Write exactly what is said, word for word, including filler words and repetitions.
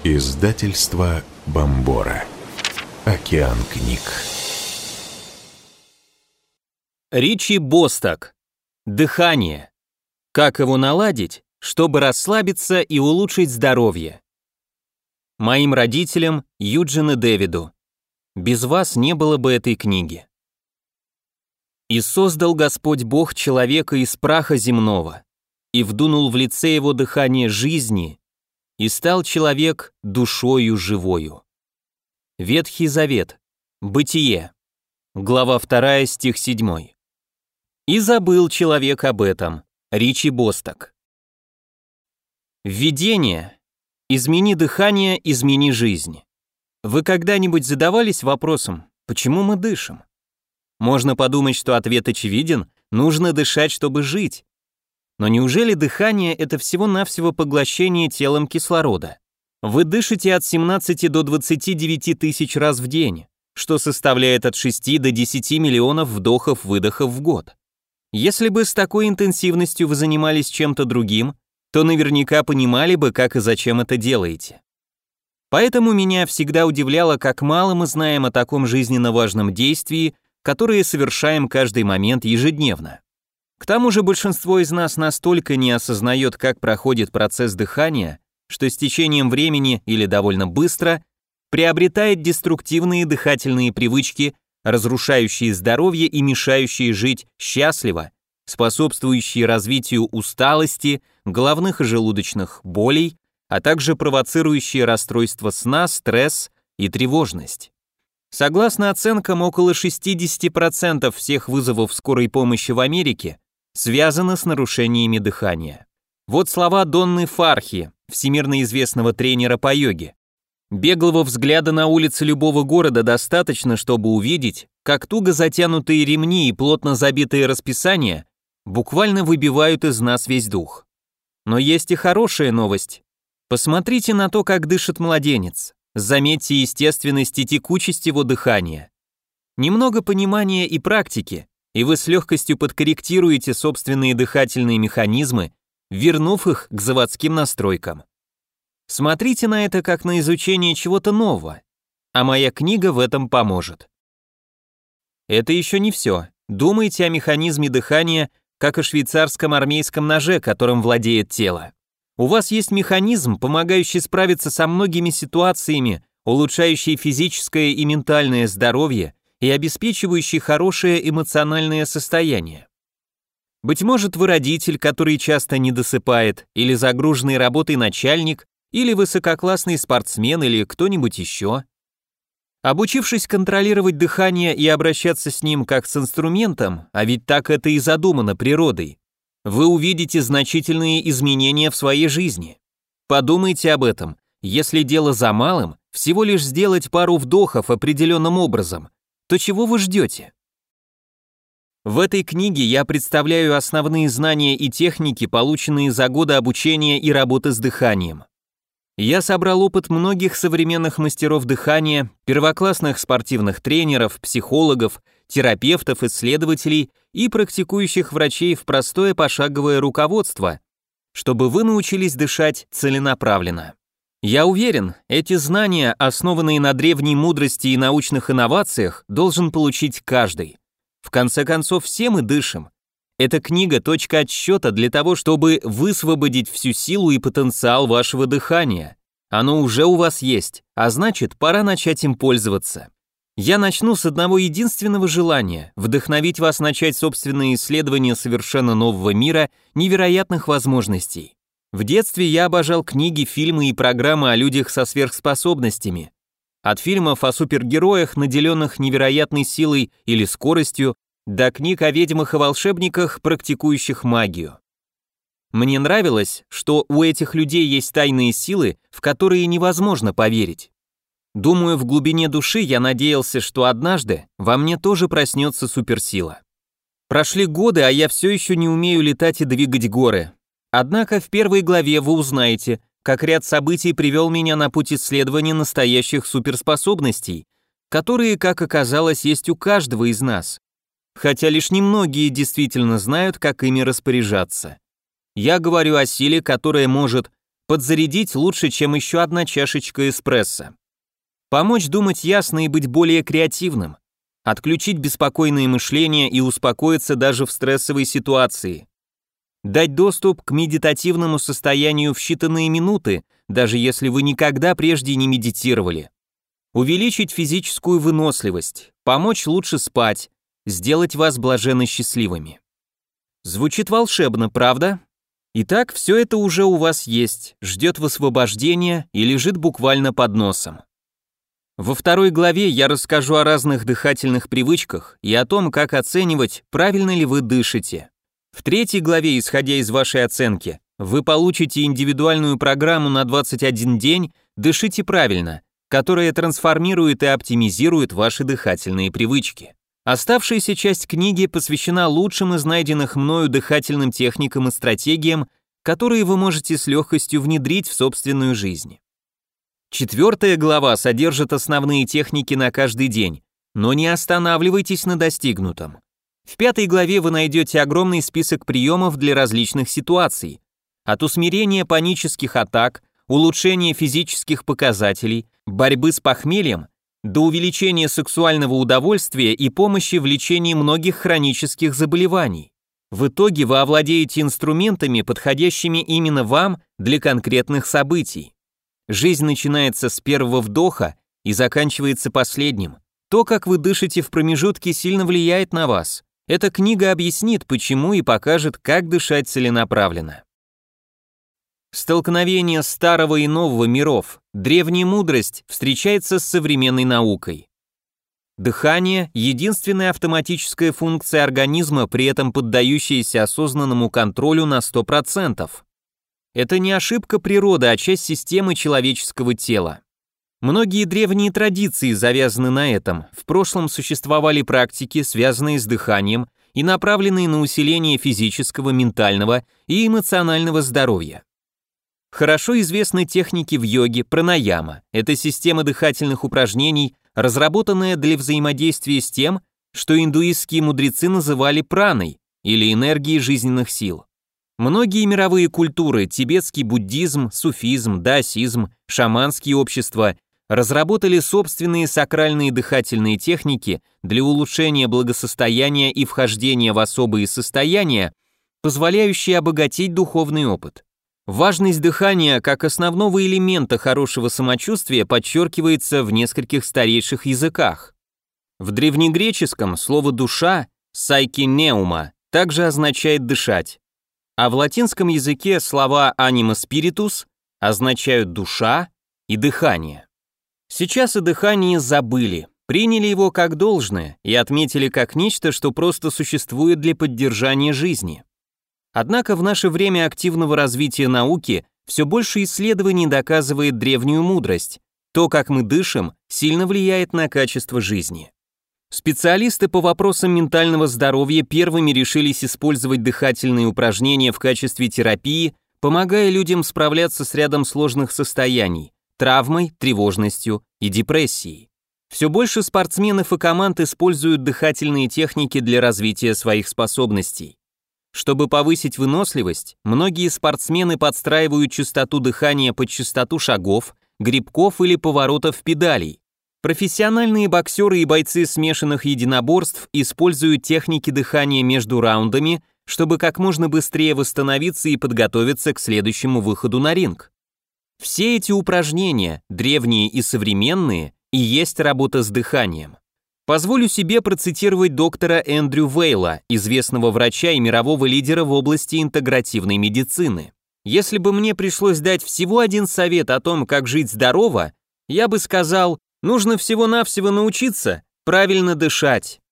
Издательство Бомбора. Океан книг. Ричи Босток. Дыхание. Как его наладить, чтобы расслабиться и улучшить здоровье? Моим родителям, Юджин и Дэвиду. Без вас не было бы этой книги. «И создал Господь Бог человека из праха земного, и вдунул в лице его дыхание жизни, и стал человек душою живою». Ветхий Завет. Бытие. Глава вторая, стих седьмой. И забыл человек об этом. Ричи Босток. Введение. Измени дыхание, измени жизнь. Вы когда-нибудь задавались вопросом, почему мы дышим? Можно подумать, что ответ очевиден, нужно дышать, чтобы жить. Но неужели дыхание – это всего-навсего поглощение телом кислорода? Вы дышите от семнадцати до двадцати девяти тысяч раз в день, что составляет от шести до десяти миллионов вдохов-выдохов в год. Если бы с такой интенсивностью вы занимались чем-то другим, то наверняка понимали бы, как и зачем это делаете. Поэтому меня всегда удивляло, как мало мы знаем о таком жизненно важном действии, которое совершаем каждый момент ежедневно. К тому же большинство из нас настолько не осознает, как проходит процесс дыхания, что с течением времени или довольно быстро приобретает деструктивные дыхательные привычки, разрушающие здоровье и мешающие жить счастливо, способствующие развитию усталости, головных и желудочных болей, а также провоцирующие расстройство сна, стресс и тревожность. Согласно оценкам, около шестьдесят процентов всех вызовов скорой помощи в Америке связано с нарушениями дыхания. Вот слова Донны Фархи, всемирно известного тренера по йоге. Беглого взгляда на улицы любого города достаточно, чтобы увидеть, как туго затянутые ремни и плотно забитые расписания буквально выбивают из нас весь дух. Но есть и хорошая новость. Посмотрите на то, как дышит младенец. Заметьте естественность и текучесть его дыхания. Немного понимания и практики, и вы с легкостью подкорректируете собственные дыхательные механизмы, вернув их к заводским настройкам. Смотрите на это как на изучение чего-то нового, а моя книга в этом поможет. Это еще не все. Думайте о механизме дыхания, как о швейцарском армейском ноже, которым владеет тело. У вас есть механизм, помогающий справиться со многими ситуациями, улучшающий физическое и ментальное здоровье и обеспечивающий хорошее эмоциональное состояние. Быть может, вы родитель, который часто не досыпает, или загруженный работой начальник, или высококлассный спортсмен, или кто-нибудь еще. Обучившись контролировать дыхание и обращаться с ним как с инструментом, а ведь так это и задумано природой, вы увидите значительные изменения в своей жизни. Подумайте об этом. Если дело за малым, всего лишь сделать пару вдохов определенным образом, то чего вы ждете? В этой книге я представляю основные знания и техники, полученные за годы обучения и работы с дыханием. Я собрал опыт многих современных мастеров дыхания, первоклассных спортивных тренеров, психологов, терапевтов, исследователей и практикующих врачей в простое пошаговое руководство, чтобы вы научились дышать целенаправленно. Я уверен, эти знания, основанные на древней мудрости и научных инновациях, должен получить каждый. В конце концов, все мы дышим. Эта книга – точка отсчета для того, чтобы высвободить всю силу и потенциал вашего дыхания. Оно уже у вас есть, а значит, пора начать им пользоваться. Я начну с одного единственного желания – вдохновить вас начать собственные исследования совершенно нового мира, невероятных возможностей. В детстве я обожал книги, фильмы и программы о людях со сверхспособностями. От фильмов о супергероях, наделенных невероятной силой или скоростью, до книг о ведьмах и волшебниках, практикующих магию. Мне нравилось, что у этих людей есть тайные силы, в которые невозможно поверить. Думаю, в глубине души я надеялся, что однажды во мне тоже проснется суперсила. Прошли годы, а я все еще не умею летать и двигать горы. Однако в первой главе вы узнаете, как ряд событий привел меня на путь исследования настоящих суперспособностей, которые, как оказалось, есть у каждого из нас. Хотя лишь немногие действительно знают, как ими распоряжаться. Я говорю о силе, которая может подзарядить лучше, чем еще одна чашечка эспрессо. Помочь думать ясно и быть более креативным. Отключить беспокойное мышление и успокоиться даже в стрессовой ситуации. Дать доступ к медитативному состоянию в считанные минуты, даже если вы никогда прежде не медитировали. Увеличить физическую выносливость, помочь лучше спать, сделать вас блаженно счастливыми. Звучит волшебно, правда? Итак, все это уже у вас есть, ждет высвобождения и лежит буквально под носом. Во второй главе я расскажу о разных дыхательных привычках и о том, как оценивать, правильно ли вы дышите. В третьей главе, исходя из вашей оценки, вы получите индивидуальную программу на двадцать один день «Дышите правильно», которая трансформирует и оптимизирует ваши дыхательные привычки. Оставшаяся часть книги посвящена лучшим из найденных мною дыхательным техникам и стратегиям, которые вы можете с легкостью внедрить в собственную жизнь. Четвертая глава содержит основные техники на каждый день, но не останавливайтесь на достигнутом. В пятой главе вы найдете огромный список приемов для различных ситуаций, от усмирения панических атак, улучшения физических показателей, борьбы с похмельем, до увеличения сексуального удовольствия и помощи в лечении многих хронических заболеваний. В итоге вы овладеете инструментами, подходящими именно вам для конкретных событий. Жизнь начинается с первого вдоха и заканчивается последним. То, как вы дышите в промежутке, сильно влияет на вас. Эта книга объяснит, почему, и покажет, как дышать целенаправленно. Столкновение старого и нового миров, древняя мудрость встречается с современной наукой. Дыхание – единственная автоматическая функция организма, при этом поддающаяся осознанному контролю на сто процентов. Это не ошибка природы, а часть системы человеческого тела. Многие древние традиции завязаны на этом. В прошлом существовали практики, связанные с дыханием и направленные на усиление физического, ментального и эмоционального здоровья. Хорошо известны техники в йоге пранаяма. Это система дыхательных упражнений, разработанная для взаимодействия с тем, что индуистские мудрецы называли праной или энергией жизненных сил. Многие мировые культуры, тибетский буддизм, суфизм, даосизм, шаманские общества разработали собственные сакральные дыхательные техники для улучшения благосостояния и вхождения в особые состояния, позволяющие обогатить духовный опыт. Важность дыхания как основного элемента хорошего самочувствия подчеркивается в нескольких старейших языках. В древнегреческом слово «душа» «сайкинеума» также означает «дышать», а в латинском языке слова «anima spiritus» означают «душа» и «дыхание». Сейчас о дыхании забыли, приняли его как должное и отметили как нечто, что просто существует для поддержания жизни. Однако в наше время активного развития науки все больше исследований доказывает древнюю мудрость. То, как мы дышим, сильно влияет на качество жизни. Специалисты по вопросам ментального здоровья первыми решились использовать дыхательные упражнения в качестве терапии, помогая людям справляться с рядом сложных состояний – травмой, тревожностью и депрессией. Все больше спортсменов и команд используют дыхательные техники для развития своих способностей. Чтобы повысить выносливость, многие спортсмены подстраивают частоту дыхания под частоту шагов, грибков или поворотов педалей. Профессиональные боксеры и бойцы смешанных единоборств используют техники дыхания между раундами, чтобы как можно быстрее восстановиться и подготовиться к следующему выходу на ринг. Все эти упражнения, древние и современные, и есть работа с дыханием. Позволю себе процитировать доктора Эндрю Вейла, известного врача и мирового лидера в области интегративной медицины. Если бы мне пришлось дать всего один совет о том, как жить здорово, я бы сказал, нужно всего-навсего научиться правильно дышать.